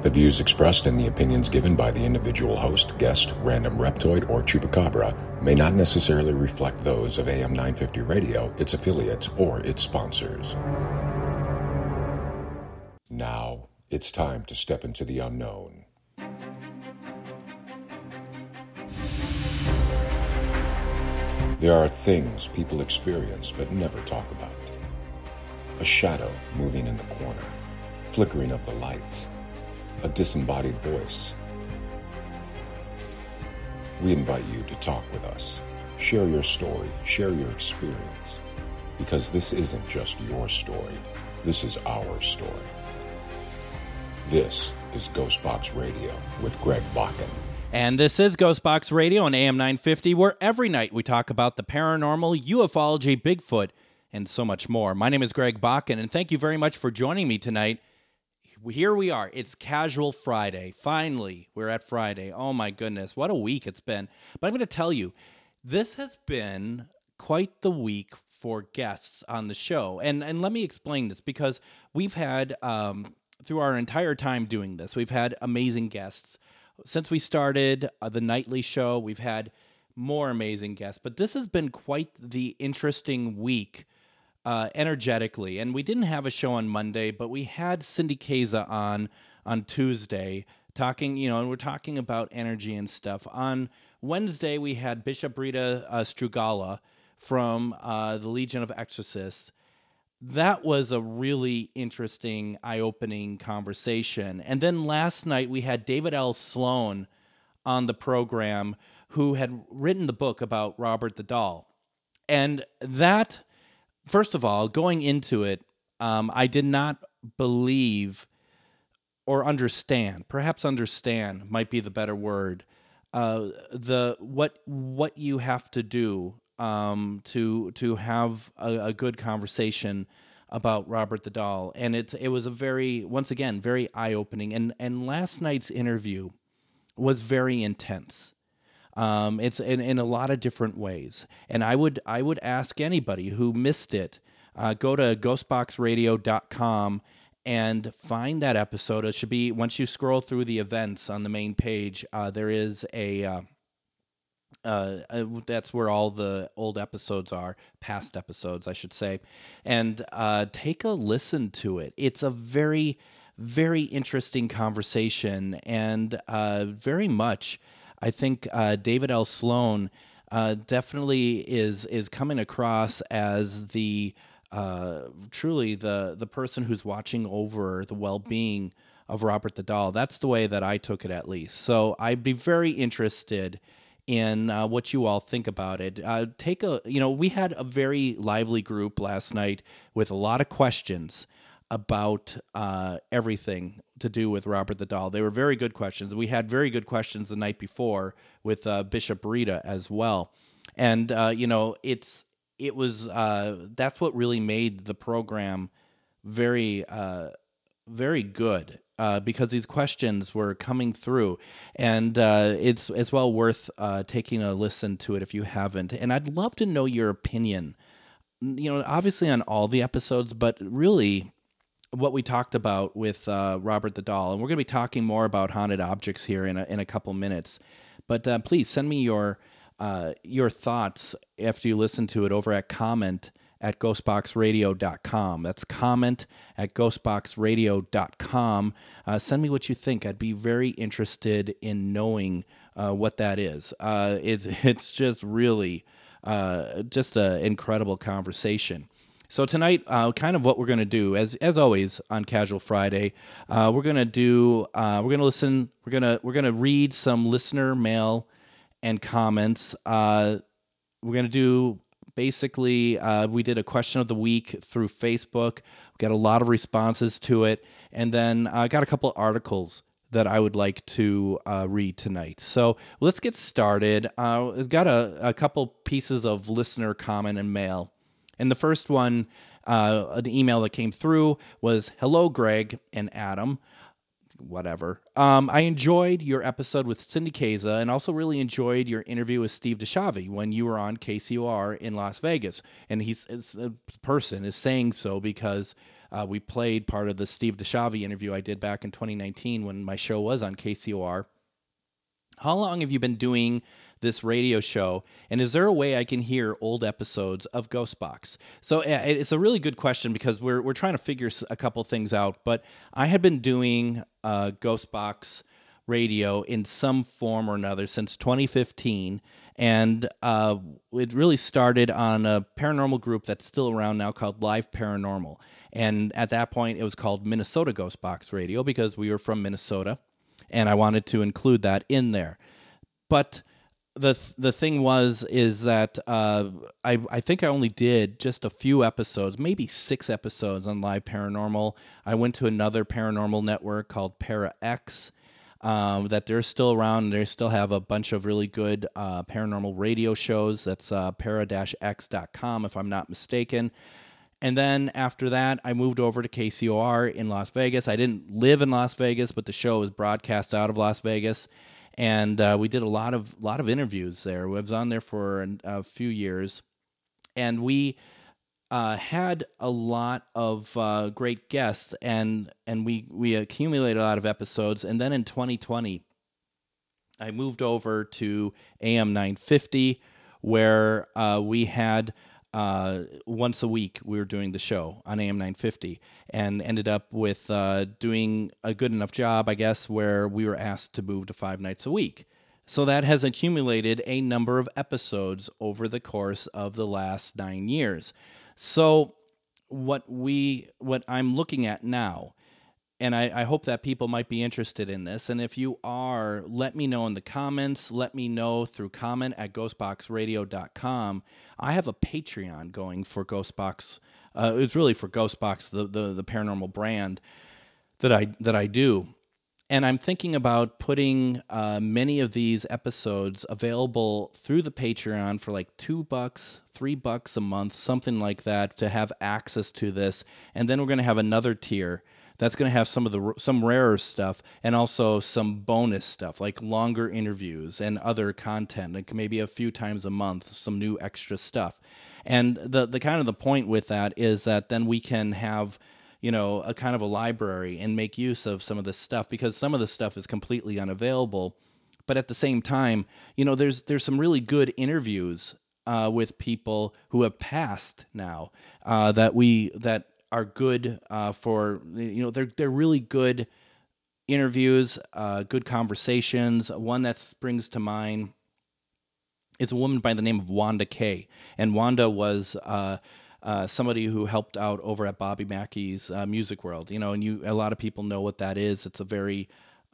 The views expressed and the opinions given by the individual host, guest, random reptoid, or chupacabra may not necessarily reflect those of AM 950 Radio, its affiliates, or its sponsors. Now, it's time to step into the unknown. There are things people experience but never talk about. A shadow moving in the corner, flickering of the lights, a disembodied voice. We invite you to talk with us. Share your story, share your experience, because this isn't just your story, this is our story. This is Ghostbox Radio with Greg Bakken. And this is Ghostbox Radio on AM 950, where every night we talk about the paranormal, ufology, Bigfoot, and so much more. My name is Greg Bakken, and thank you very much for joining me tonight. Here we are. It's Casual Friday. Finally, we're at Friday. Oh my goodness, what a week it's been. But I'm going to tell you, this has been quite the week for guests on the show. And let me explain this, because we've had, through our entire time doing this, we've had amazing guests. Since we started the nightly show, we've had more amazing guests. But this has been quite the interesting week. Energetically, and we didn't have a show on Monday, but we had Cindy Kaza on Tuesday talking, and we're talking about energy and stuff. On Wednesday, we had Bishop Rita Strugala from the Legion of Exorcists. That was a really interesting, eye-opening conversation. And then last night, we had David L. Sloan on the program, who had written the book about Robert the Doll. And that... First of all, going into it, I did not believe or understand. Perhaps understand might be the better word. What you have to do to have a good conversation about Robert the Doll, and it was a very eye-opening. And last night's interview was very intense. It's in a lot of different ways. And I would ask anybody who missed it, go to ghostboxradio.com and find that episode. It should be, once you scroll through the events on the main page, there is that's where all the old episodes are, past episodes, I should say. And take a listen to it. It's a very, very interesting conversation, and very much... I think David L. Sloan definitely is coming across as the truly the person who's watching over the well-being of Robert the Doll. That's the way that I took it, at least. So I'd be very interested in what you all think about it. We had a very lively group last night with a lot of questions about everything to do with Robert the Doll. They were very good questions. We had very good questions the night before with Bishop Rita as well. And, that's what really made the program very, very good, because these questions were coming through. And it's well worth taking a listen to it if you haven't. And I'd love to know your opinion, obviously on all the episodes, but really... what we talked about with Robert the Doll. And we're going to be talking more about haunted objects here in a couple minutes. But please send me your thoughts after you listen to it over at comment@ghostboxradio.com. That's comment@ghostboxradio.com. Send me what you think. I'd be very interested in knowing what that is. It's just really just an incredible conversation. So tonight, kind of what we're going to do, as always on Casual Friday, we're going to read some listener mail and comments. We're going to do basically, we did a question of the week through Facebook. We got a lot of responses to it, and then I got a couple of articles that I would like to read tonight. So let's get started. We've got a couple pieces of listener comment and mail. And the first one, an email that came through was, "Hello, Greg and Adam." Whatever. I enjoyed your episode with Cindy Kaza, and also really enjoyed your interview with Steve DeShavi when you were on KCOR in Las Vegas. And the person is saying so because We played part of the Steve DeShavi interview I did back in 2019 when my show was on KCOR. How long have you been doing this radio show? And is there a way I can hear old episodes of Ghostbox? So it's a really good question because we're trying to figure a couple things out. But I had been doing Ghostbox radio in some form or another since 2015. And it really started on a paranormal group that's still around now called Live Paranormal. And at that point, it was called Minnesota Ghostbox Radio because we were from Minnesota, and I wanted to include that in there. But the thing is that I think I only did just a few episodes, maybe 6 episodes on Live Paranormal. I went to another paranormal network called ParaX, that they're still around, and they still have a bunch of really good paranormal radio shows. That's para-x.com, if I'm not mistaken. And then after that, I moved over to KCOR in Las Vegas. I didn't live in Las Vegas, but the show was broadcast out of Las Vegas, and we did a lot of interviews there. I was on there for a few years, and we had a lot of great guests, and we accumulated a lot of episodes. And then in 2020, I moved over to AM 950, where we had once a week we were doing the show on AM 950, and ended up with doing a good enough job, I guess, where we were asked to move to 5 nights a week. So that has accumulated a number of episodes over the course of the last 9 years. So what I'm looking at now, and I hope that people might be interested in this. And if you are, let me know in the comments. Let me know through comment@ghostboxradio.com. I have a Patreon going for Ghostbox. It's really for Ghostbox, the paranormal brand that I do. And I'm thinking about putting many of these episodes available through the Patreon for like $2, $3 a month, something like that, to have access to this. And then we're going to have another tier that's going to have some rarer stuff, and also some bonus stuff like longer interviews and other content, like maybe a few times a month, some new extra stuff. And the kind of the point with that is that then we can have, a kind of a library and make use of some of this stuff, because some of the stuff is completely unavailable. But at the same time, there's some really good interviews with people who have passed now that are good for, they're really good interviews, good conversations. One that springs to mind is a woman by the name of Wanda Kay. And Wanda was somebody who helped out over at Bobby Mackey's Music World, and a lot of people know what that is. It's a very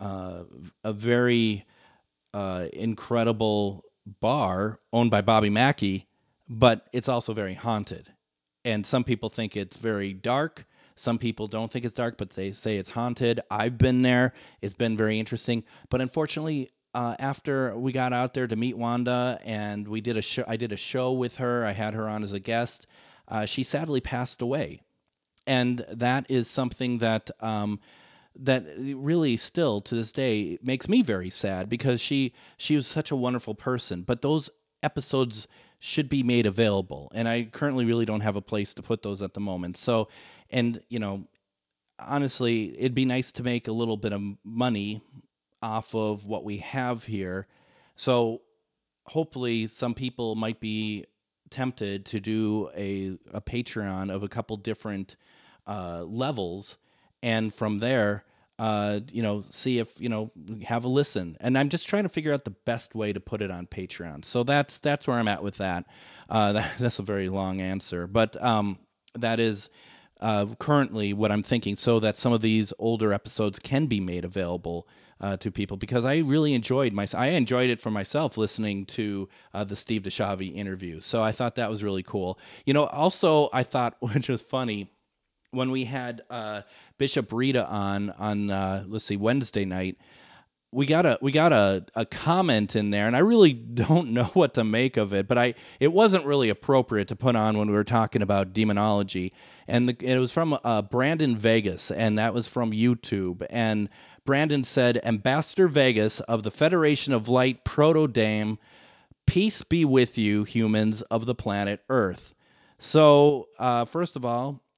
incredible bar owned by Bobby Mackey, but it's also very haunted. And some people think it's very dark. Some people don't think it's dark, but they say it's haunted. I've been there. It's been very interesting. But unfortunately, after we got out there to meet Wanda and we did I did a show with her. I had her on as a guest. She sadly passed away. And that is something that that really still to this day makes me very sad, because she was such a wonderful person. But those episodes should be made available, and I currently really don't have a place to put those at the moment. So, and honestly, it'd be nice to make a little bit of money off of what we have here. So hopefully some people might be tempted to do a Patreon of a couple different levels, and from there see if, have a listen. And I'm just trying to figure out the best way to put it on Patreon. So that's where I'm at with that. That's a very long answer, but that is currently what I'm thinking, so that some of these older episodes can be made available to people, because I really enjoyed it for myself, listening to the Steve DeShavi interview. So I thought that was really cool. Also I thought, which was funny, when we had Bishop Rita on Wednesday night, we got a comment in there, and I really don't know what to make of it, but it wasn't really appropriate to put on when we were talking about demonology, and it was from Brandon Vegas, and that was from YouTube. And Brandon said, "Ambassador Vegas of the Federation of Light Proto-Dame, peace be with you, humans of the planet Earth." So first of all,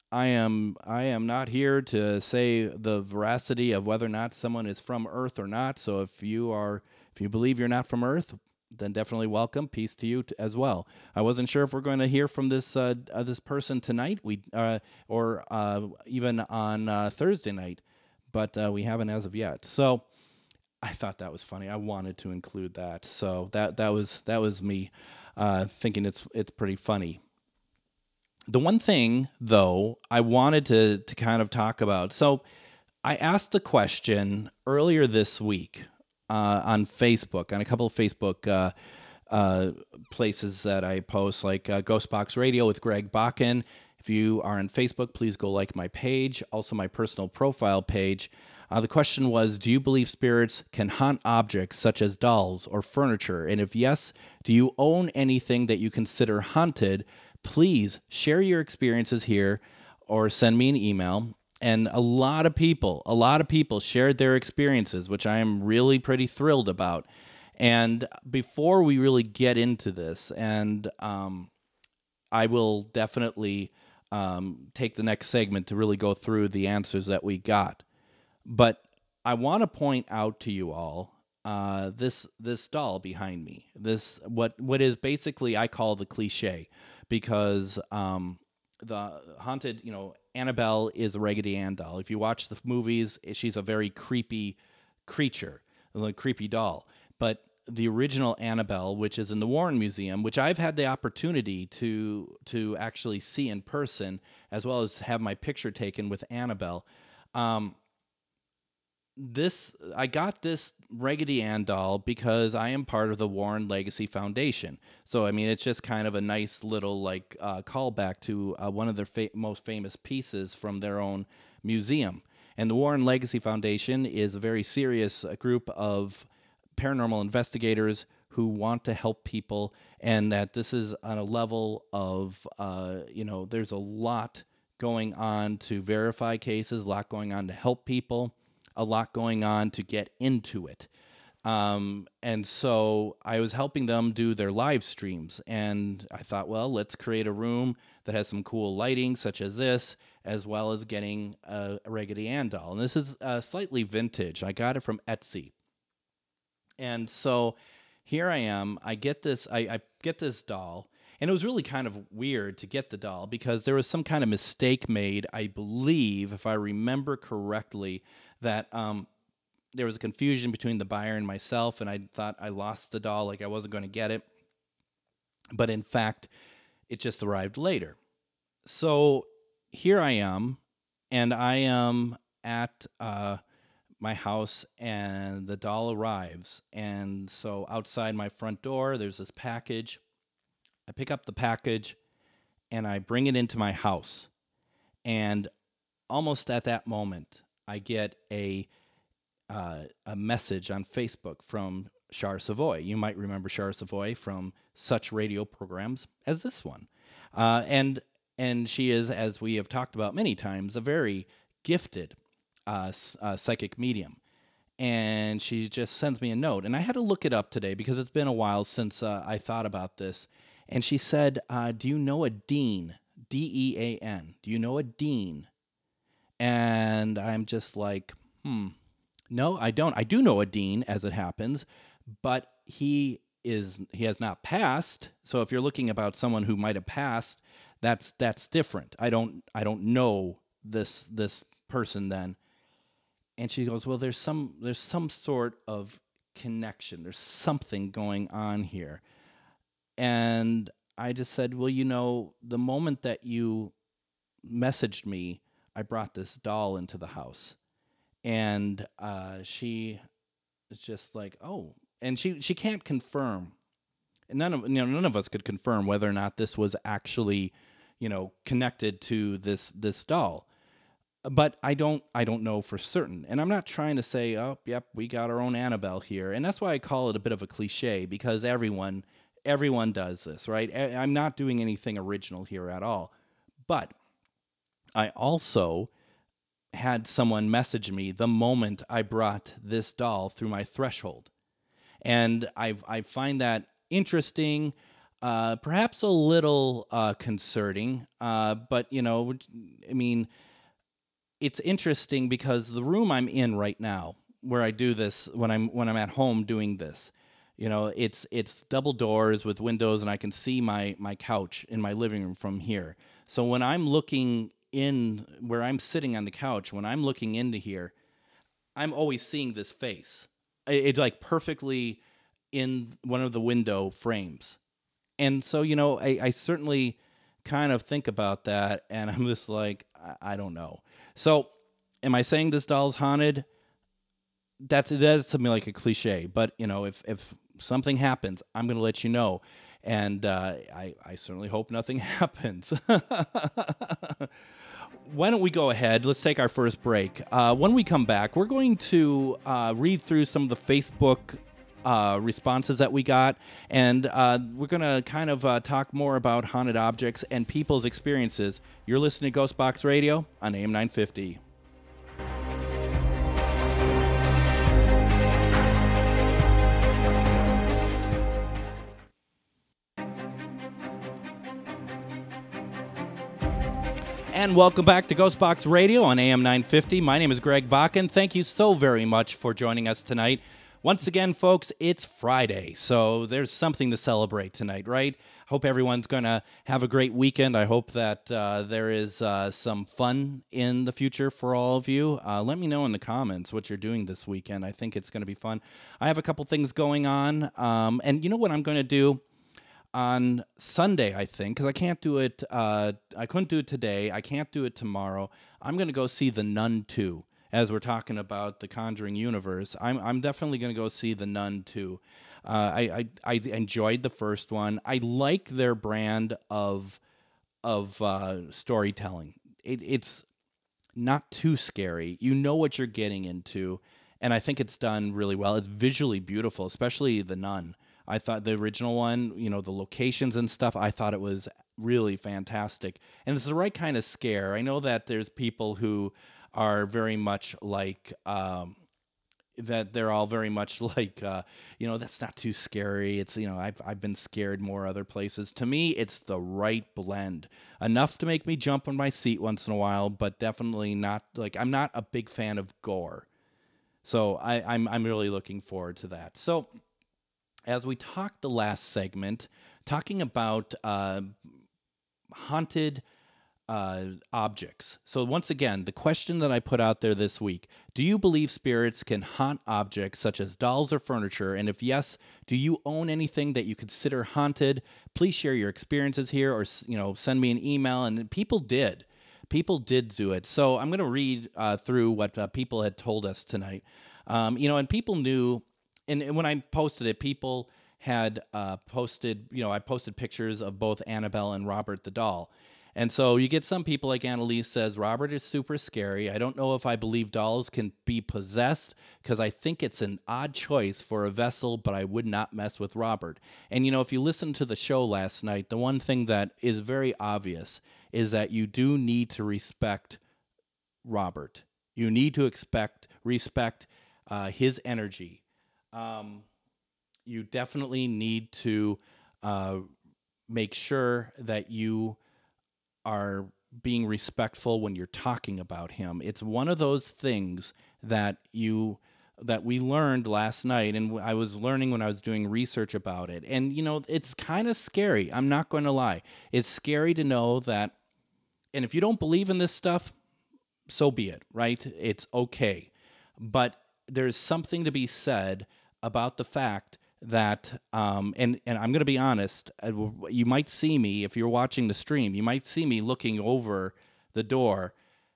I am not here to say the veracity of whether or not someone is from Earth or not. So if you believe you're not from Earth, then definitely welcome. Peace to you as well. I wasn't sure if we're going to hear from this person tonight. Or even on Thursday night, but we haven't as of yet. So I thought that was funny. I wanted to include that. So that was me thinking it's pretty funny. The one thing, though, I wanted to kind of talk about. So I asked the question earlier this week on Facebook, on a couple of Facebook uh, places that I post, like Ghostbox Radio with Greg Bakken. If you are on Facebook, please go like my page, also my personal profile page. The question was, do you believe spirits can haunt objects such as dolls or furniture? And if yes, do you own anything that you consider haunted? Please share your experiences here or send me an email. And a lot of people shared their experiences, which I am really pretty thrilled about. And before we really get into this, and I will definitely take the next segment to really go through the answers that we got. But I want to point out to you all this doll behind me. This what is basically I call the cliche, because the haunted, Annabelle is a Raggedy Ann doll. If you watch the movies, she's a very creepy creature, a creepy doll. But the original Annabelle, which is in the Warren Museum, which I've had the opportunity to actually see in person, as well as have my picture taken with Annabelle. I got this Raggedy Ann doll because I am part of the Warren Legacy Foundation. So I mean, it's just kind of a nice little callback to one of their most famous pieces from their own museum. And the Warren Legacy Foundation is a very serious group of paranormal investigators who want to help people, and that this is on a level of there's a lot going on to verify cases, a lot going on to help people, a lot going on to get into it. And so I was helping them do their live streams, and I thought, well, let's create a room that has some cool lighting, such as this, as well as getting a Raggedy Ann doll. And this is slightly vintage. I got it from Etsy. And so here I am. I get this. I get this doll, and it was really kind of weird to get the doll because there was some kind of mistake made. I believe, if I remember correctly, that there was a confusion between the buyer and myself, and I thought I lost the doll, like I wasn't going to get it. But in fact, it just arrived later. So here I am, and I am at my house, and the doll arrives. And so outside my front door, there's this package. I pick up the package, and I bring it into my house. And almost at that moment, I get a message on Facebook from Char Savoy. You might remember Char Savoy from such radio programs as this one. And she is, as we have talked about many times, a very gifted psychic medium. And she just sends me a note. And I had to look it up today because it's been a while since I thought about this. And she said, do you know a Dean? Dean. Do you know a Dean? And I'm just like, no, I don't. I do know a Dean, as it happens, but he has not passed. So if you're looking about someone who might have passed, that's different. I don't know this person then. And she goes, well, there's some sort of connection. There's something going on here. And I just said, well, the moment that you messaged me, I brought this doll into the house. And she is just like, oh, and she can't confirm. And none of us could confirm whether or not this was actually, connected to this doll. But I don't know for certain. And I'm not trying to say, oh, yep, we got our own Annabelle here. And that's why I call it a bit of a cliche, because everyone does this, right? I'm not doing anything original here at all. But I also had someone message me the moment I brought this doll through my threshold. And I find that interesting. Perhaps a little concerning, but I mean, it's interesting because the room I'm in right now, where I do this when I'm at home doing this, it's double doors with windows, and I can see my couch in my living room from here. So when I'm looking in where I'm sitting on the couch, when I'm looking into here, I'm always seeing this face. It's like perfectly in one of the window frames. And so, I certainly kind of think about that, and I'm just like, I don't know. So, am I saying this doll's haunted? That's something like a cliche, but if something happens, I'm going to let you know, and I certainly hope nothing happens. Why don't we go ahead? Let's take our first break. When we come back, we're going to read through some of the Facebook responses that we got, and we're going to kind of talk more about haunted objects and people's experiences. You're listening to Ghostbox Radio on AM 950. And welcome back to Ghostbox Radio on AM 950. My name is Greg Bakken. Thank you so very much for joining us tonight. Once again, folks, it's Friday, so there's something to celebrate tonight, right? Hope everyone's going to have a great weekend. I hope that there is some fun in the future for all of you. Let me know in the comments what you're doing this weekend. I think it's going to be fun. I have a couple things going on, and you know what I'm going to do? On Sunday, I think, because I can't do it. I couldn't do it today. I can't do it tomorrow. I'm going to go see The Nun 2. As we're talking about the Conjuring universe, I'm definitely going to go see The Nun 2. I enjoyed the first one. I like their brand of storytelling. It's not too scary. You know what you're getting into, and I think it's done really well. It's visually beautiful, especially The Nun. I thought the original one, the locations and stuff, I thought it was really fantastic. And it's the right kind of scare. I know that there's people who are very much like, that they're all very much like, that's not too scary. It's, I've been scared more other places. To me, it's the right blend. Enough to make me jump on my seat once in a while, but definitely not, like, I'm not a big fan of gore. So I'm really looking forward to that. So, as we talked the last segment, talking about haunted objects. So, once again, the question that I put out there this week: do you believe spirits can haunt objects such as dolls or furniture? And if yes, do you own anything that you consider haunted? Please share your experiences here, or send me an email. And people did do it. So I'm going to read through what people had told us tonight. And people knew. And when I posted it, people had posted, I posted pictures of both Annabelle and Robert the doll. And so you get some people like Annalise says, Robert is super scary. I don't know if I believe dolls can be possessed because I think it's an odd choice for a vessel, but I would not mess with Robert. And, if you listen to the show last night, the one thing that is very obvious is that you do need to respect Robert. You need to respect his energy. You definitely need to make sure that you are being respectful when you're talking about him. It's one of those things that we learned last night, and I was learning when I was doing research about it. And it's kind of scary. I'm not going to lie. It's scary to know that. And if you don't believe in this stuff, so be it, right? It's okay. But there's something to be said about the fact that, and I'm going to be honest, you might see me, if you're watching the stream, you might see me looking over the door.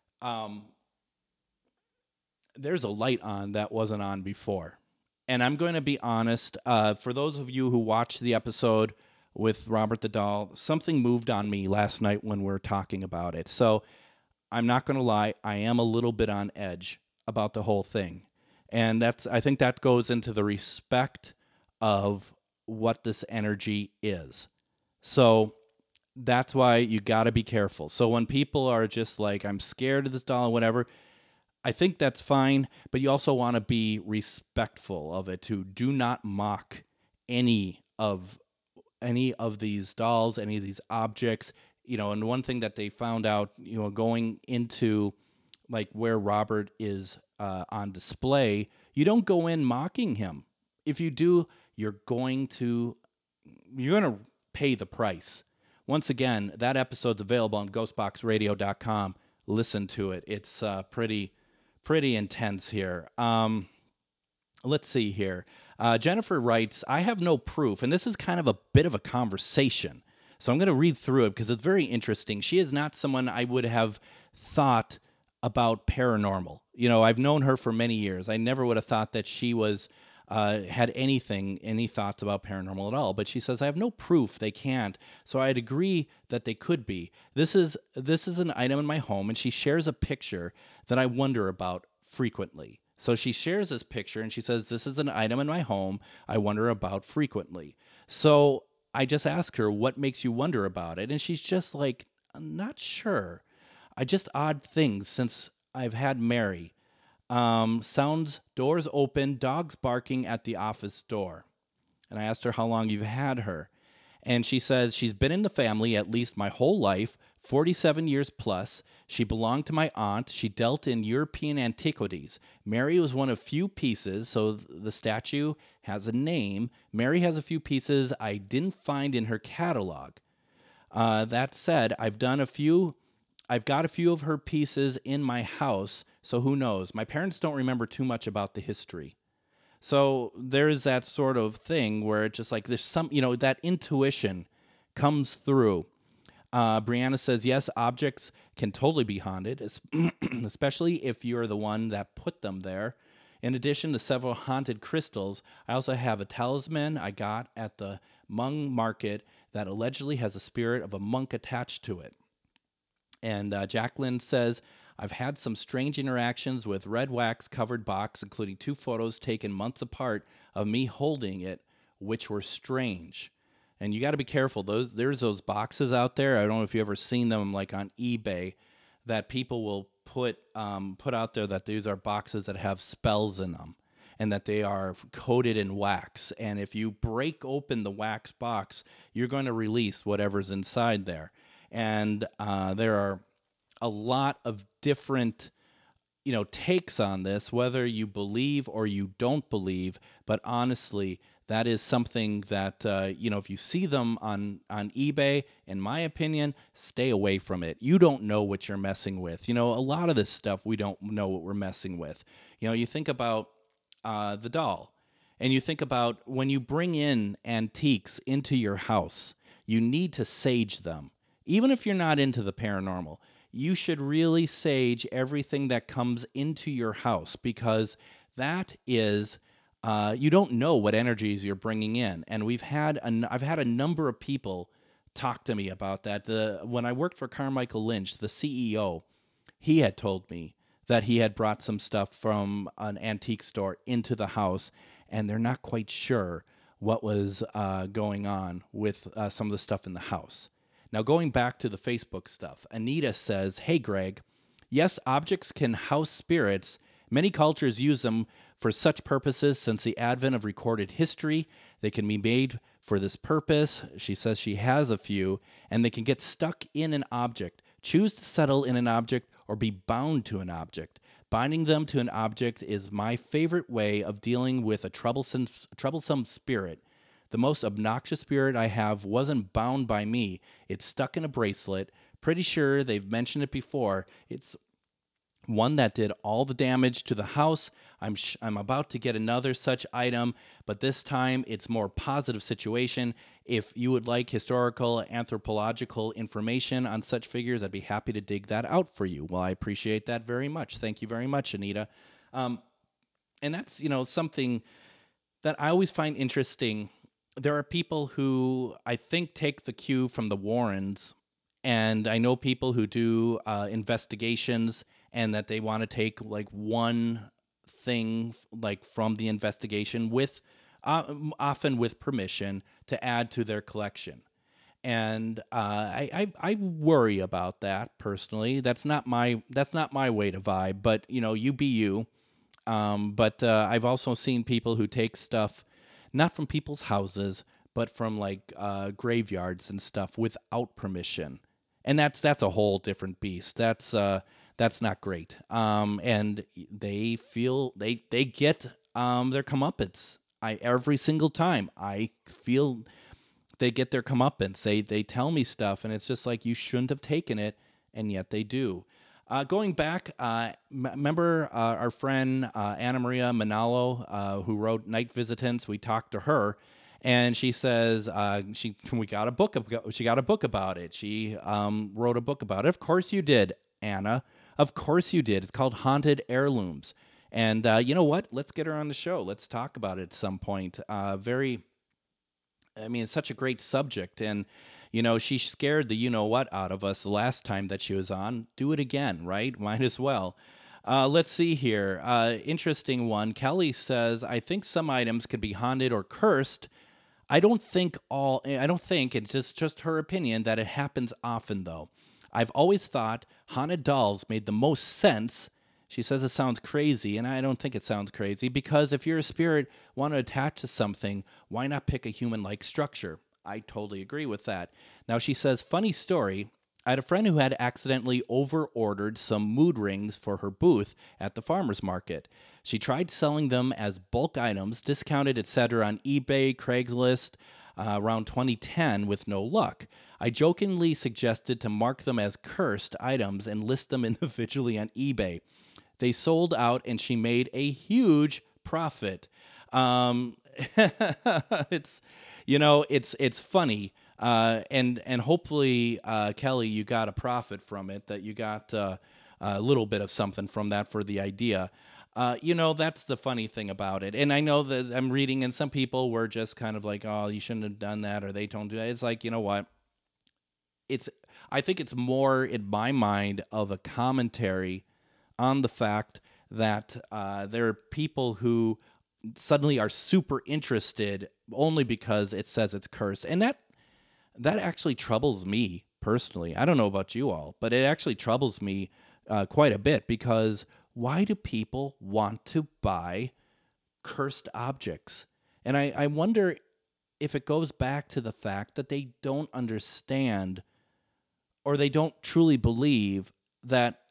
There's a light on that wasn't on before. And I'm going to be honest, for those of you who watched the episode with Robert the doll, something moved on me last night when we were talking about it. So I'm not going to lie, I am a little bit on edge about the whole thing. And I think that goes into the respect of what this energy is. So that's why you got to be careful. So when people are just like, I'm scared of this doll or whatever, I think that's fine, but you also want to be respectful of it too. Do not mock any of any of these dolls, any of these objects. And one thing that they found out, going into like where Robert is on display, you don't go in mocking him. If you do, you're going to pay the price. Once again, that episode's available on ghostboxradio.com. Listen to it. It's pretty intense here. Let's see here. Jennifer writes, I have no proof, and this is kind of a bit of a conversation. So I'm going to read through it because it's very interesting. She is not someone I would have thought about paranormal. I've known her for many years. I never would have thought that she was had any thoughts about paranormal at all. But she says, I have no proof they can't. So I'd agree that they could be. This is an item in my home, and she shares a picture that I wonder about frequently. So she shares this picture, and she says, this is an item in my home I wonder about frequently. So I just ask her, what makes you wonder about it? And she's just like, I'm not sure. Just odd things since I've had Mary. Sounds, doors open, dogs barking at the office door. And I asked her how long you've had her. And she says she's been in the family at least my whole life, 47 years plus. She belonged to my aunt. She dealt in European antiquities. Mary was one of few pieces, so the statue has a name. Mary has a few pieces I didn't find in her catalog. That said, I've got a few of her pieces in my house, so who knows? My parents don't remember too much about the history. So there's that sort of thing where it's just like there's some, that intuition comes through. Brianna says, yes, objects can totally be haunted, especially if you're the one that put them there. In addition to several haunted crystals, I also have a talisman I got at the Hmong market that allegedly has a spirit of a monk attached to it. And Jacqueline says, I've had some strange interactions with red wax covered box, including 2 photos taken months apart of me holding it, which were strange. And you got to be careful. There's those boxes out there. I don't know if you've ever seen them like on eBay that people will put out there that these are boxes that have spells in them and that they are coated in wax. And if you break open the wax box, you're going to release whatever's inside there. And there are a lot of different, takes on this, whether you believe or you don't believe. But honestly, that is something that, if you see them on eBay, in my opinion, stay away from it. You don't know what you're messing with. A lot of this stuff, we don't know what we're messing with. You think about the doll, and you think about when you bring in antiques into your house, you need to sage them. Even if you're not into the paranormal, you should really sage everything that comes into your house, because that is, you don't know what energies you're bringing in. And I've had a number of people talk to me about that. When I worked for Carmichael Lynch, the CEO, he had told me that he had brought some stuff from an antique store into the house, and they're not quite sure what was going on with some of the stuff in the house. Now, going back to the Facebook stuff, Anita says, hey, Greg, yes, objects can house spirits. Many cultures use them for such purposes since the advent of recorded history. They can be made for this purpose. She says she has a few, and they can get stuck in an object, choose to settle in an object, or be bound to an object. Binding them to an object is my favorite way of dealing with a troublesome spirit. The most obnoxious spirit I have wasn't bound by me. It's stuck in a bracelet. Pretty sure they've mentioned it before. It's one that did all the damage to the house. I'm about to get another such item, but this time it's more positive situation. If you would like historical, anthropological information on such figures, I'd be happy to dig that out for you. Well, I appreciate that very much. Thank you very much, Anita. And that's, something that I always find interesting. There are people who I think take the cue from the Warrens, and I know people who do investigations, and that they want to take like one thing like from the investigation with often with permission to add to their collection. And I worry about that personally. That's not my way to vibe, but you be you. But I've also seen people who take stuff not from people's houses, but from like graveyards and stuff without permission, and that's a whole different beast. That's not great. And they feel they get their comeuppance. I every single time I feel they get their comeuppance. They tell me stuff, and it's just like you shouldn't have taken it, and yet they do. Going back, remember our friend Anna Maria Manalo, who wrote Night Visitants. We talked to her, and she says we got a book. She got a book about it. She wrote a book about it. Of course you did, Anna. Of course you did. It's called Haunted Heirlooms. And you know what? Let's get her on the show. Let's talk about it at some point. I mean, it's such a great subject. And, she scared the you know what out of us the last time that she was on. Do it again, right? Might as well. Let's see here. Interesting one. Kelly says, I think some items could be haunted or cursed. I don't think, it's just her opinion, that it happens often, though. I've always thought haunted dolls made the most sense. She says it sounds crazy, and I don't think it sounds crazy, because if you're a spirit, want to attach to something, why not pick a human-like structure? I totally agree with that. Now, she says, funny story, I had a friend who had accidentally over-ordered some mood rings for her booth at the farmer's market. She tried selling them as bulk items, discounted, etc., on eBay, Craigslist, around 2010 with no luck. I jokingly suggested to mark them as cursed items and list them individually on eBay. They sold out, and she made a huge profit. It's it's funny, and hopefully, Kelly, you got a profit from it. That you got a little bit of something from that for the idea. That's the funny thing about it. And I know that I'm reading, and some people were just kind of like, "Oh, you shouldn't have done that," or "They don't do that." It's like, you know what? I think it's more in my mind of a commentary on the fact that there are people who suddenly are super interested only because it says it's cursed, and that actually troubles me personally. I don't know about you all, but it actually troubles me quite a bit, because why do people want to buy cursed objects? And I wonder if it goes back to the fact that they don't understand, or they don't truly believe that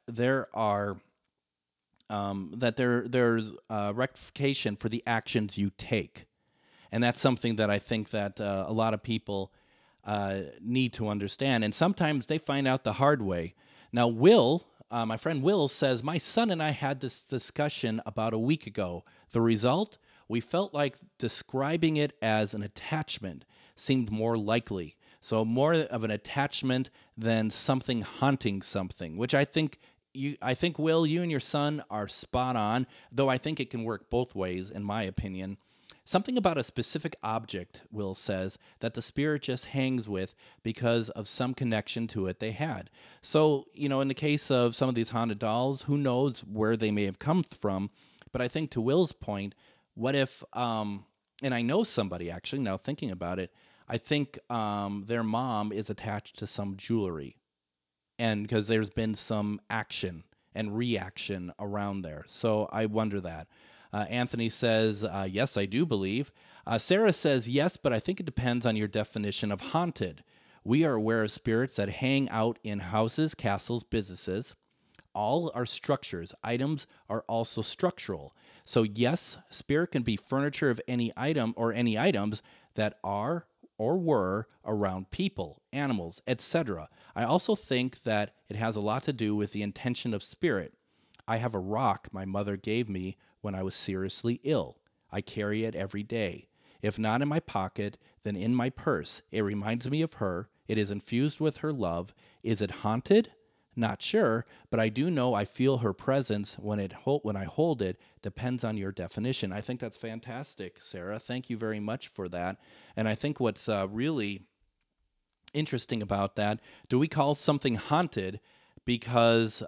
there's rectification for the actions you take. And that's something that I think that a lot of people need to understand. And sometimes they find out the hard way. Now, my friend Will says, my son and I had this discussion about a week ago. The result? We felt like describing it as an attachment seemed more likely. So more of an attachment than something haunting something, which I think Will, you and your son are spot on, though I think it can work both ways, in my opinion. Something about a specific object, Will says, that the spirit just hangs with because of some connection to it they had. So, in the case of some of these haunted dolls, who knows where they may have come from? But I think, to Will's point, what if, and I know somebody actually, now thinking about it, I think their mom is attached to some jewelry, and because there's been some action and reaction around there. So I wonder that. Anthony says, yes, I do believe. Sarah says, yes, but I think it depends on your definition of haunted. We are aware of spirits that hang out in houses, castles, businesses. All are structures. Items are also structural. So yes, spirit can be furniture of any item or any items that are or were around people, animals, etc. I also think that it has a lot to do with the intention of spirit. I have a rock my mother gave me when I was seriously ill. I carry it every day. If not in my pocket, then in my purse. It reminds me of her. It is infused with her love. Is it haunted? Not sure, but I do know I feel her presence when I hold it. Depends on your definition. I think that's fantastic, Sarah. Thank you very much for that. And I think what's really interesting about that, do we call something haunted because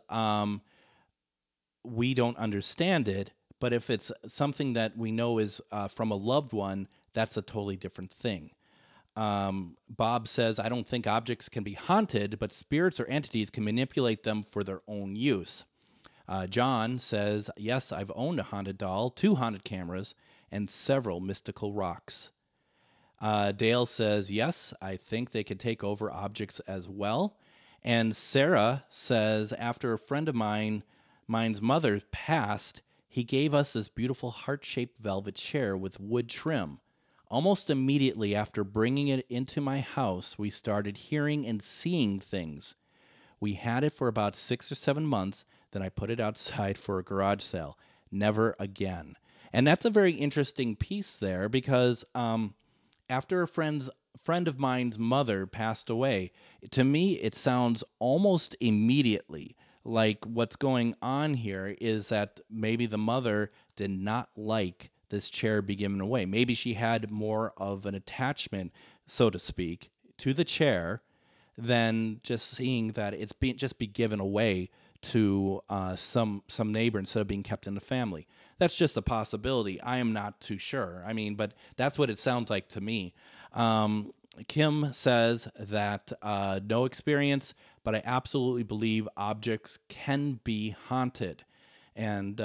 we don't understand it? But if it's something that we know is from a loved one, that's a totally different thing. Bob says, I don't think objects can be haunted, but spirits or entities can manipulate them for their own use. John says, yes, I've owned a haunted doll, 2 haunted cameras, and several mystical rocks. Dale says, yes, I think they could take over objects as well. And Sarah says, after a friend of mine's mother passed, he gave us this beautiful heart-shaped velvet chair with wood trim. Almost immediately after bringing it into my house, we started hearing and seeing things. We had it for about 6 or 7 months. Then I put it outside for a garage sale. Never again. And that's a very interesting piece there because after a friend of mine's mother passed away, to me it sounds almost immediately like what's going on here is that maybe the mother did not like this chair be given away. Maybe she had more of an attachment, so to speak, to the chair than just seeing that it's be given away to some neighbor instead of being kept in the family. That's just a possibility. I am not too sure. I mean, but that's what it sounds like to me. Kim says that no experience, but I absolutely believe objects can be haunted. And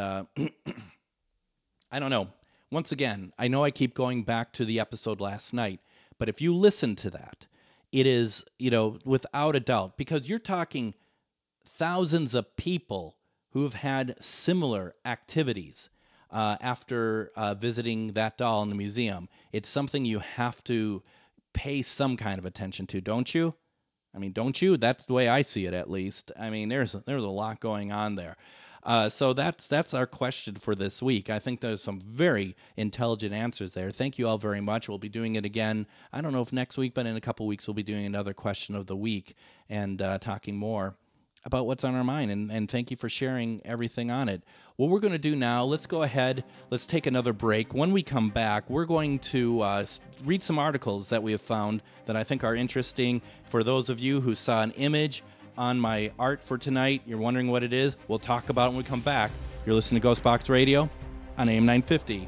I don't know. Once again, I know I keep going back to the episode last night, but if you listen to that, it is, without a doubt, because you're talking thousands of people who have had similar activities after visiting that doll in the museum. It's something you have to pay some kind of attention to, don't you? I mean, don't you? That's the way I see it, at least. I mean, there's a lot going on there. So that's our question for this week. I think there's some very intelligent answers there. Thank you all very much. We'll be doing it again. I don't know if next week, but in a couple weeks, we'll be doing another question of the week and talking more about what's on our mind. And thank you for sharing everything on it. What we're going to do now, let's go ahead. Let's take another break. When we come back, we're going to read some articles that we have found that I think are interesting. For those of you who saw an image on my art for tonight, you're wondering what it is, we'll talk about it when we come back. You're listening to Ghostbox Radio on AM 950.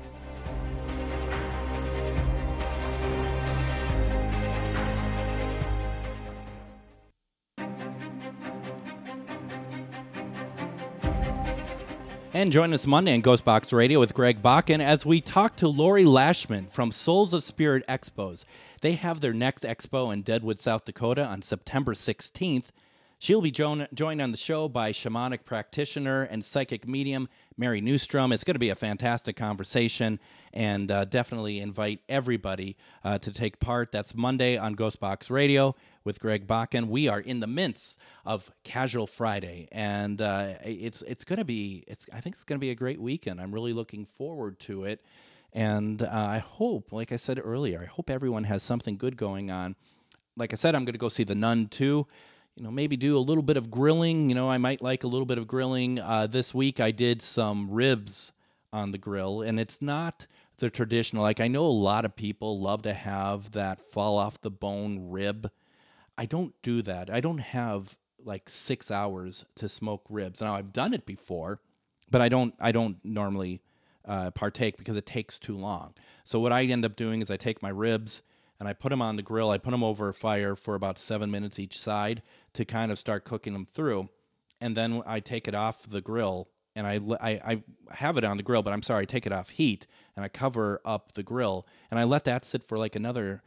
And join us Monday on Ghostbox Radio with Greg Bakken as we talk to Lori Lashman from Souls of Spirit Expos. They have their next expo in Deadwood, South Dakota on September 16th. She'll be joined on the show by shamanic practitioner and psychic medium Mary Newstrom. It's going to be a fantastic conversation, and definitely invite everybody to take part. That's Monday on Ghostbox Radio with Greg Bakken. We are in the midst of Casual Friday, and it's going to be. I think it's going to be a great weekend. I'm really looking forward to it, and I hope, like I said earlier, I hope everyone has something good going on. Like I said, I'm going to go see The Nun too. Maybe do a little bit of grilling. I might like a little bit of grilling. This week I did some ribs on the grill, and it's not the traditional. Like, I know a lot of people love to have that fall off the bone rib. I don't do that. I don't have like 6 hours to smoke ribs. Now, I've done it before, but I don't normally partake because it takes too long. So what I end up doing is I take my ribs and I put them on the grill. I put them over a fire for about 7 minutes each side to kind of start cooking them through. And then I take it off the grill, and I have it on the grill, but I take it off heat, and I cover up the grill, and I let that sit for like another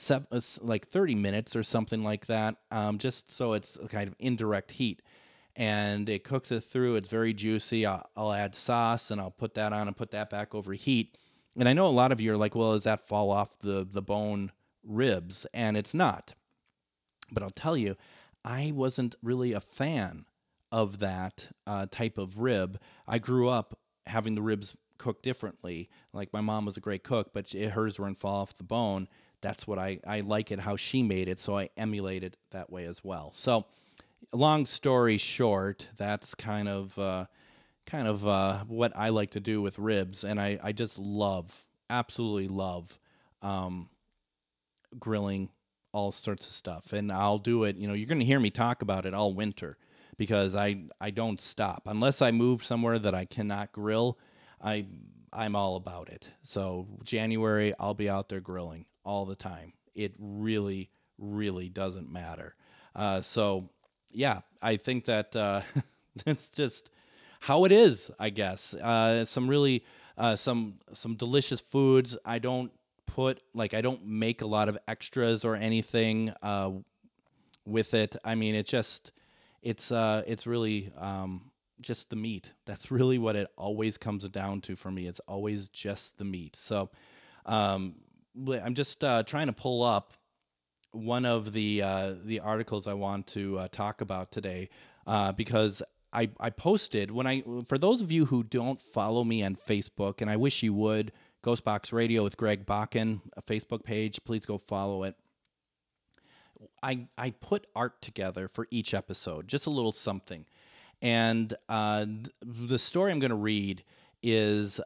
30 minutes or something like that, just so it's kind of indirect heat. And it cooks it through. It's very juicy. I'll add sauce, and I'll put that on and put that back over heat. And I know a lot of you are like, well, does that fall off the bone ribs? And it's not. But I'll tell you, I wasn't really a fan of that type of rib. I grew up having the ribs cooked differently. Like, my mom was a great cook, but hers wouldn't fall off the bone. That's what I like it, how she made it, so I emulate it that way as well. So, long story short, that's kind of what I like to do with ribs, and I just absolutely love grilling all sorts of stuff, and I'll do it. You're going to hear me talk about it all winter because I don't stop unless I move somewhere that I cannot grill. I'm all about it. So January, I'll be out there grilling all the time. It really, really doesn't matter. So yeah, I think that it's just how it is, I guess. Some really some delicious foods. I don't put I don't make a lot of extras or anything with it. I mean, it's really just the meat. That's really what it always comes down to for me. It's always just the meat. So I'm just trying to pull up one of the articles I want to talk about today because I posted for those of you who don't follow me on Facebook, and I wish you would, Ghostbox Radio with Greg Bakken, a Facebook page. Please go follow it. I put art together for each episode, just a little something. And the story I'm going to read is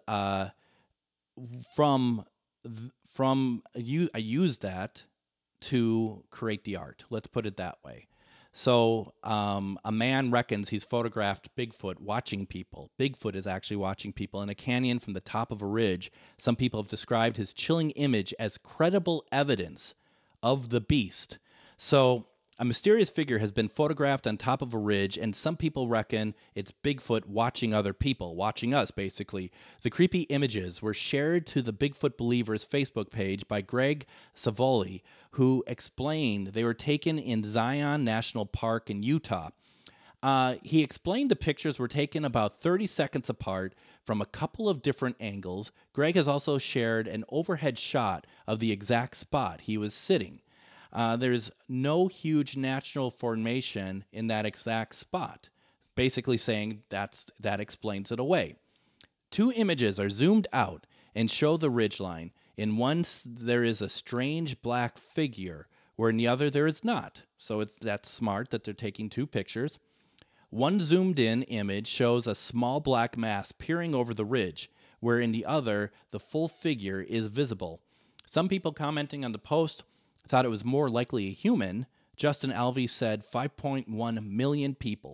from you. I used that to create the art. Let's put it that way. So a man reckons he's photographed Bigfoot watching people. Bigfoot is actually watching people in a canyon from the top of a ridge. Some people have described his chilling image as credible evidence of the beast. So a mysterious figure has been photographed on top of a ridge, and some people reckon it's Bigfoot watching other people, watching us, basically. The creepy images were shared to the Bigfoot Believers Facebook page by Greg Savoli, who explained they were taken in Zion National Park in Utah. He explained the pictures were taken about 30 seconds apart from a couple of different angles. Greg has also shared an overhead shot of the exact spot he was sitting. There's no huge natural formation in that exact spot, basically saying that explains it away. Two images are zoomed out and show the ridgeline. In one, there is a strange black figure, where in the other, there is not. So that's smart that they're taking two pictures. One zoomed-in image shows a small black mass peering over the ridge, where in the other, the full figure is visible. Some people commenting on the post thought it was more likely a human. Justin Alvey said 5.1 million people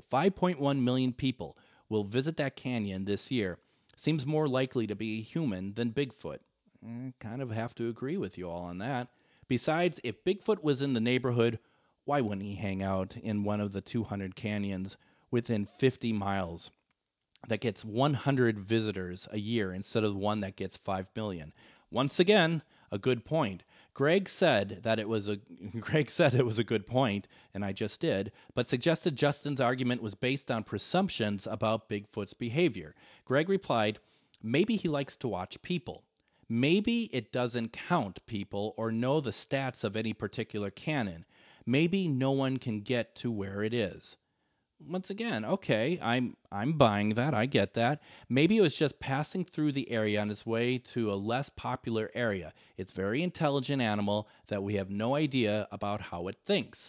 will visit that canyon this year. Seems more likely to be a human than Bigfoot. Kind of have to agree with you all on that. Besides, if Bigfoot was in the neighborhood, why wouldn't he hang out in one of the 200 canyons within 50 miles that gets 100 visitors a year instead of one that gets 5 million? Once again, a good point. Greg said it was a good point, and I just did, but suggested Justin's argument was based on presumptions about Bigfoot's behavior. Greg replied, maybe he likes to watch people. Maybe it doesn't count people or know the stats of any particular canyon. Maybe no one can get to where it is. Once again, okay, I'm buying that. I get that. Maybe it was just passing through the area on its way to a less popular area. It's a very intelligent animal that we have no idea about how it thinks.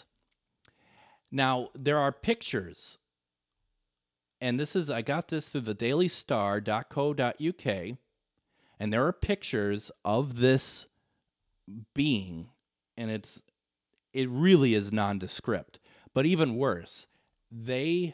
Now, there are pictures, and I got this through the dailystar.co.uk, and there are pictures of this being, and it really is nondescript. But even worse, they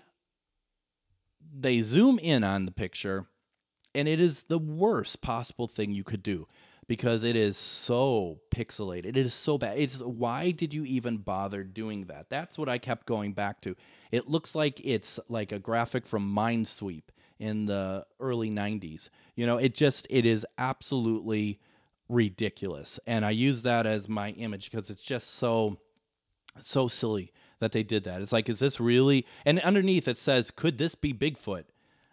zoom in on the picture, and it is the worst possible thing you could do because it is so pixelated. It is so bad. Why did you even bother doing that? That's what I kept going back to. It looks like it's like a graphic from Minesweep in the early 90s. It is absolutely ridiculous. And I use that as my image because it's just so silly that they did that. It's like, is this really? And underneath it says, could this be Bigfoot?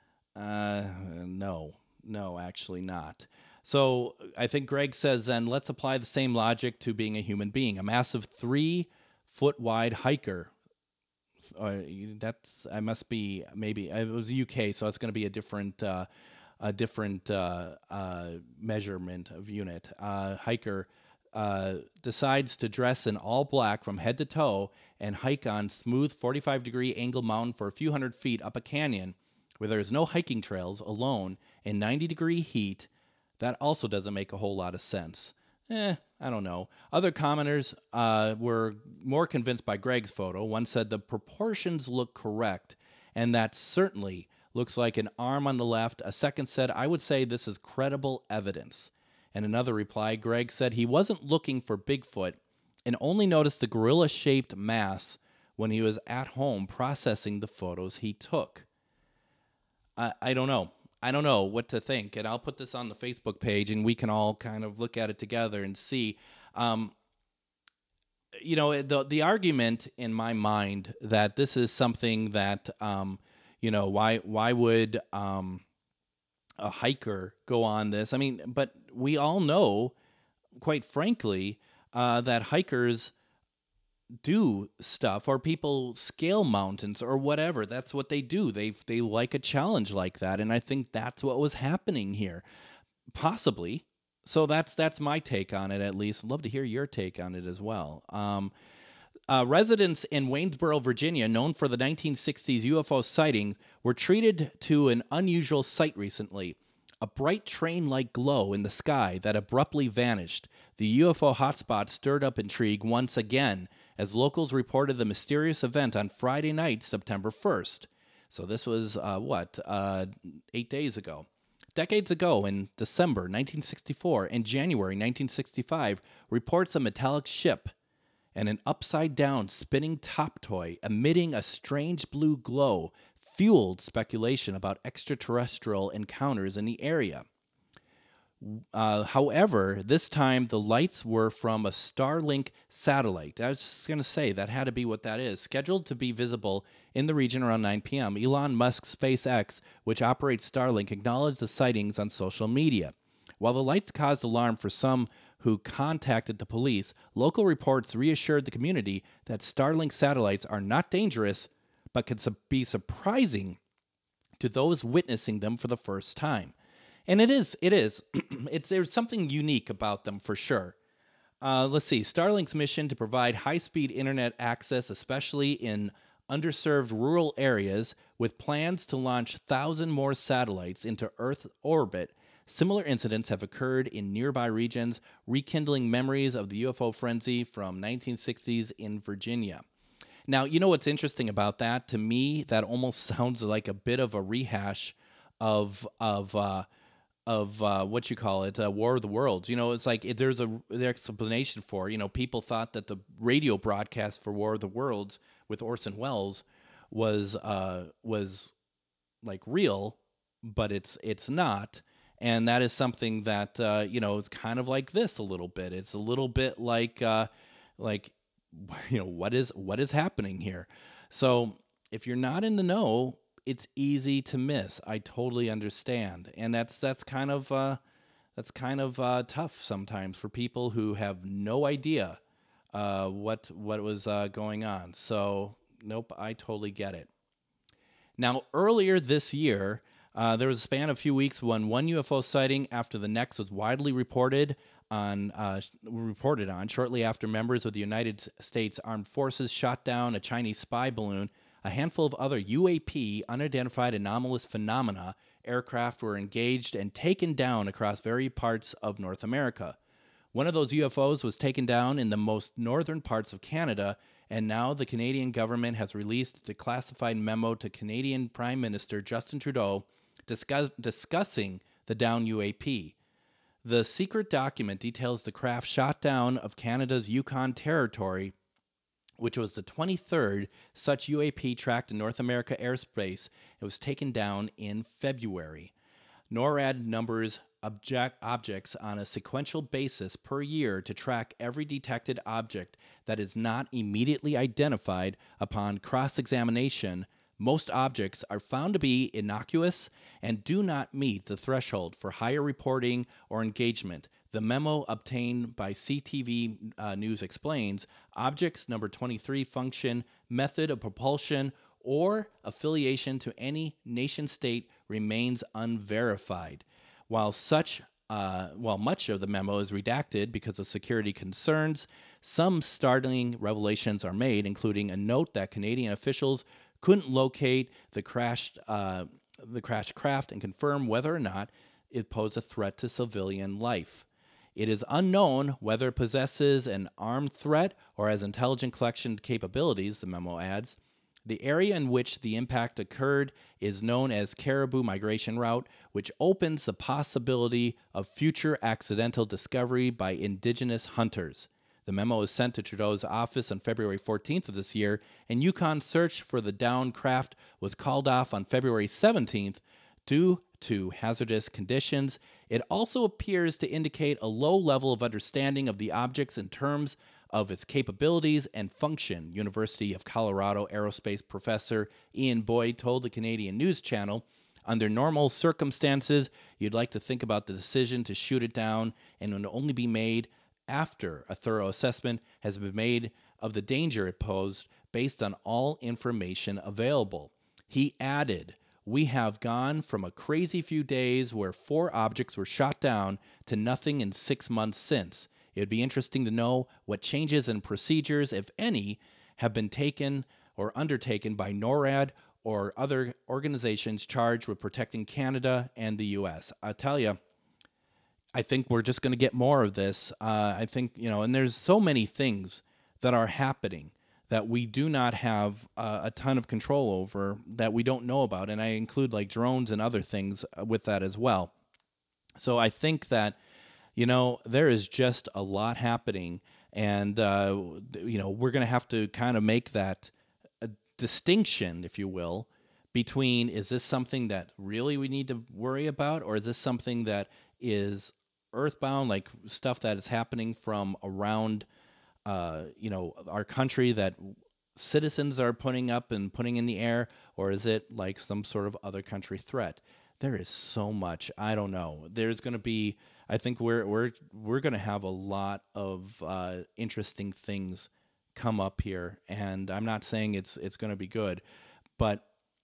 No, actually not. So I think Greg says then, let's apply the same logic to being a human being. A massive 3-foot wide hiker. It was UK, so it's going to be a different measurement of unit. Hiker decides to dress in all black from head to toe and hike on smooth 45-degree angle mountain for a few hundred feet up a canyon where there's no hiking trails, alone in 90-degree heat. That also doesn't make a whole lot of sense. I don't know. Other commenters were more convinced by Greg's photo. One said the proportions look correct, and that certainly looks like an arm on the left. A second said, I would say this is credible evidence. And another reply, Greg said he wasn't looking for Bigfoot and only noticed the gorilla-shaped mass when he was at home processing the photos he took. I don't know. I don't know what to think. And I'll put this on the Facebook page, and we can all kind of look at it together and see. Um, the argument in my mind that this is something that why would a hiker go on this? I mean, but we all know, quite frankly, that hikers do stuff, or people scale mountains or whatever. That's what they do. They like a challenge like that, and I think that's what was happening here, possibly. So that's my take on it, at least. Love to hear your take on it as well. Residents in Waynesboro, Virginia, known for the 1960s UFO sightings, were treated to an unusual sight recently. A bright train-like glow in the sky that abruptly vanished. The UFO hotspot stirred up intrigue once again as locals reported the mysterious event on Friday night, September 1st. So this was, 8 days ago. Decades ago, in December 1964 and January 1965, reports a metallic ship and an upside-down spinning top toy emitting a strange blue glow fueled speculation about extraterrestrial encounters in the area. However, this time the lights were from a Starlink satellite. I was just going to say that had to be what that is. Scheduled to be visible in the region around 9 p.m., Elon Musk's SpaceX, which operates Starlink, acknowledged the sightings on social media. While the lights caused alarm for some who contacted the police, local reports reassured the community that Starlink satellites are not dangerous, but can be surprising to those witnessing them for the first time. And it is. There's something unique about them for sure. Let's see. Starlink's mission to provide high-speed internet access, especially in underserved rural areas, with plans to launch 1,000 more satellites into Earth orbit. Similar incidents have occurred in nearby regions, rekindling memories of the UFO frenzy from 1960s in Virginia. Now, you know what's interesting about that? To me, that almost sounds like a bit of a rehash of what you call it, War of the Worlds. It's like there's an explanation for. People thought that the radio broadcast for War of the Worlds with Orson Welles was like real, but it's not. And that is something that it's kind of like this a little bit. It's a little bit like what is happening here. So if you're not in the know, it's easy to miss. I totally understand, and that's kind of tough sometimes for people who have no idea what was going on. So nope, I totally get it. Now, earlier this year, there was a span of a few weeks when one UFO sighting after the next was widely reported on. Shortly after members of the United States Armed Forces shot down a Chinese spy balloon, a handful of other UAP, unidentified anomalous phenomena, aircraft were engaged and taken down across various parts of North America. One of those UFOs was taken down in the most northern parts of Canada, and now the Canadian government has released a declassified memo to Canadian Prime Minister Justin Trudeau discussing the downed UAP. The secret document details the craft shot down of Canada's Yukon Territory, which was the 23rd such UAP tracked in North America airspace. It was taken down in February. NORAD numbers objects on a sequential basis per year to track every detected object that is not immediately identified upon cross-examination. Most objects are found to be innocuous and do not meet the threshold for higher reporting or engagement. The memo obtained by CTV News explains objects number 23 function, method of propulsion, or affiliation to any nation state remains unverified. While much of the memo is redacted because of security concerns, some startling revelations are made, including a note that Canadian officials couldn't locate the crashed craft and confirm whether or not it posed a threat to civilian life. It is unknown whether it possesses an armed threat or has intelligent collection capabilities, the memo adds. The area in which the impact occurred is known as Caribou Migration Route, which opens the possibility of future accidental discovery by indigenous hunters. The memo was sent to Trudeau's office on February 14th of this year, and Yukon search for the downed craft was called off on February 17th due to hazardous conditions. It also appears to indicate a low level of understanding of the objects in terms of its capabilities and function, University of Colorado aerospace professor Ian Boyd told the Canadian News Channel. Under normal circumstances, you'd like to think about the decision to shoot it down, and it would only be made after a thorough assessment has been made of the danger it posed based on all information available. He added, "We have gone from a crazy few days where 4 objects were shot down to nothing in 6 months since. It would be interesting to know what changes and procedures, if any, have been taken or undertaken by NORAD or other organizations charged with protecting Canada and the U.S." I tell you, I think we're just going to get more of this. I think, and there's so many things that are happening that we do not have a ton of control over, that we don't know about. And I include like drones and other things with that as well. So I think that, there is just a lot happening. And, we're going to have to kind of make that distinction, if you will, between, is this something that really we need to worry about, or is this something that is earthbound, like stuff that is happening from around our country that citizens are putting up and putting in the air, or is it like some sort of other country threat? There is so much. I don't know. There's going to be, I think we're going to have a lot of interesting things come up here, and I'm not saying it's going to be good, but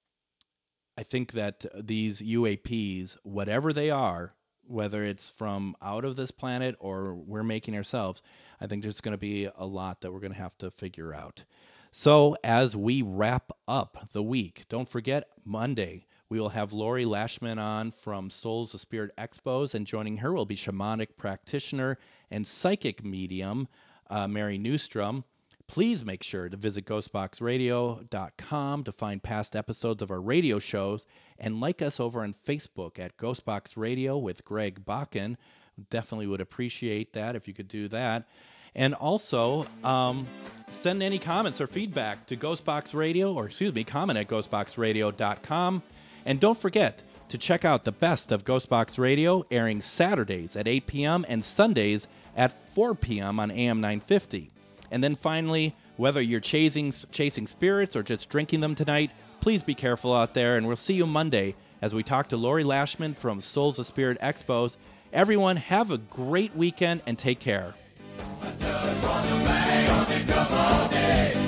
I think that these UAPs, whatever they are, whether it's from out of this planet or we're making ourselves, I think there's going to be a lot that we're going to have to figure out. So as we wrap up the week, don't forget Monday, we will have Lori Lashman on from Souls of Spirit Expos, and joining her will be shamanic practitioner and psychic medium, Mary Newstrom. Please make sure to visit ghostboxradio.com to find past episodes of our radio shows, and like us over on Facebook at Ghostbox Radio with Greg Bakken. Definitely would appreciate that if you could do that. And also, send any comments or feedback to comment at ghostboxradio.com. And don't forget to check out the best of Ghostbox Radio, airing Saturdays at 8 p.m. and Sundays at 4 p.m. on AM 950. And then finally, whether you're chasing spirits or just drinking them tonight, please be careful out there, and we'll see you Monday as we talk to Lori Lashman from Souls of Spirit Expos. Everyone, have a great weekend and take care.